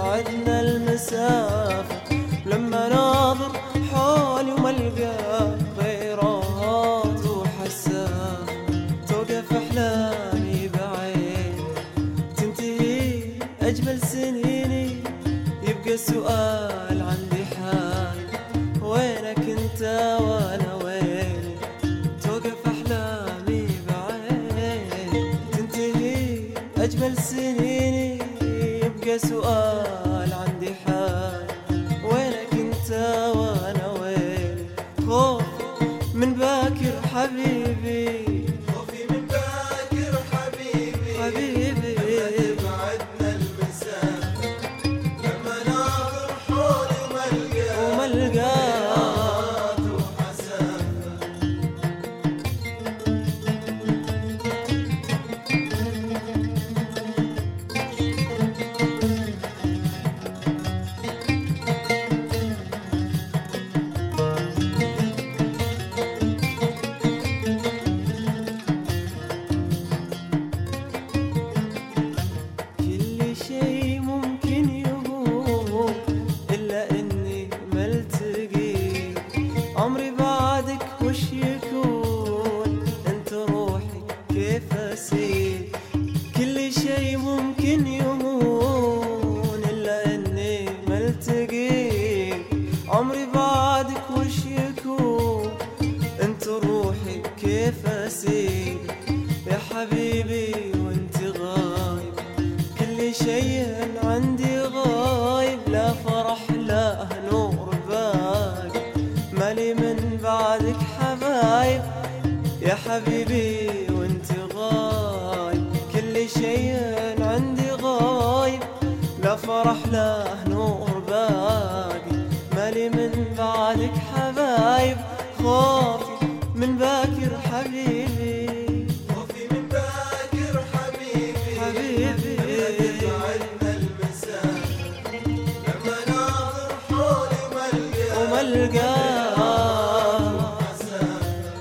تبعدنا المسافة، لما ناظر حولي وما القى غيرات وحسافة، توقف أحلامي بعين تنتهي أجمل سنيني، يبقى سؤال عندي حال وينك انت وانا وين، توقف أحلامي بعين تنتهي أجمل سنيني، يبقى سؤال عندي حال وينك انت وانا وين، خوفي من باكر حبيبي، خوفي من باكر حبيبي، حبيبي تبعدنا المسافة، لما ناظر حولي وما القى غيرات وحسافة. كل شي ممكن يهون إلا إني ما التقي، عمري بعدك وش يكون، أنت روحي كيف أسير، كل شي ممكن يهون إلا إني ما التقي، عمري بعدك وش يكون، أنت روحي كيف أسير، يا حبيبي وانت غايب كل شيء عندي غايب، لا فرح لا نور باقي، مالي من بعدك حبايب، يا حبيبي وانت غايب كل شيء عندي غايب، لا فرح لا نور باقي، مالي من بعدك حبايب، خوفي من باكر حبيبي، خوفي من باكر حبيبي، حبيبي تبعدنا المسافة، لما ناظر حولي وما القى حسافة.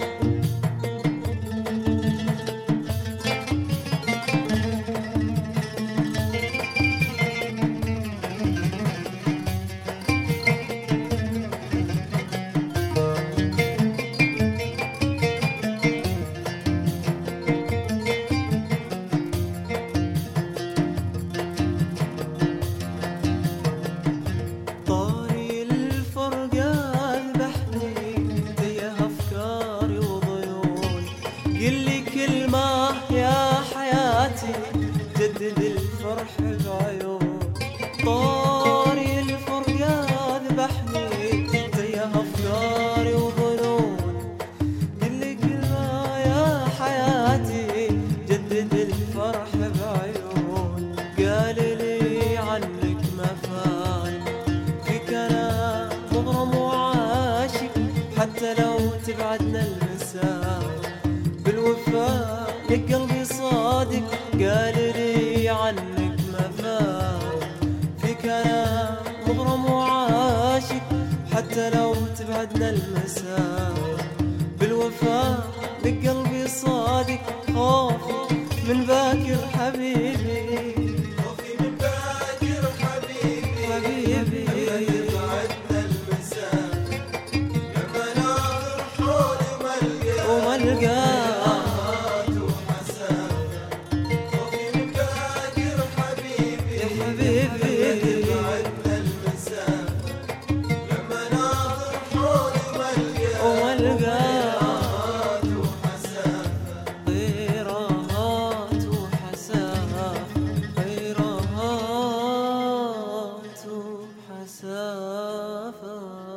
طاري الفرقة ذبحني تيه أفكاري وظنوني، قلي كلمة يا حياتي جدد الفرح بعيون، طاري الفرقة ذبحني تيه أفكاري وظنوني، قلي كلمة يا حياتي جدد الفرح بعيون، قال لي عنك ما فاهم فيك أنا مغرم وعاشق، حتى لو تبعدنا المسافة بالوفاء لك قلبي صادق، قال لي عنك ما فاهم فيك أنا مغرم وعاشق، حتى لو تبعدنا المسافة بالوفاء لك قلبي صادق، خوفي من باكر حبيبي، خوفي من باكر حبيبي، حبيبي تبعدنا المسافة، لما ناظر حولي وما القى غيرات وحسافة. خوفي من باكر حبيبي، يا حبيبي تبعدنا المسافة، لما ناظر حولي وما القى غيرات وحسافة. غيرات وحسافة، غيرات وحسافة.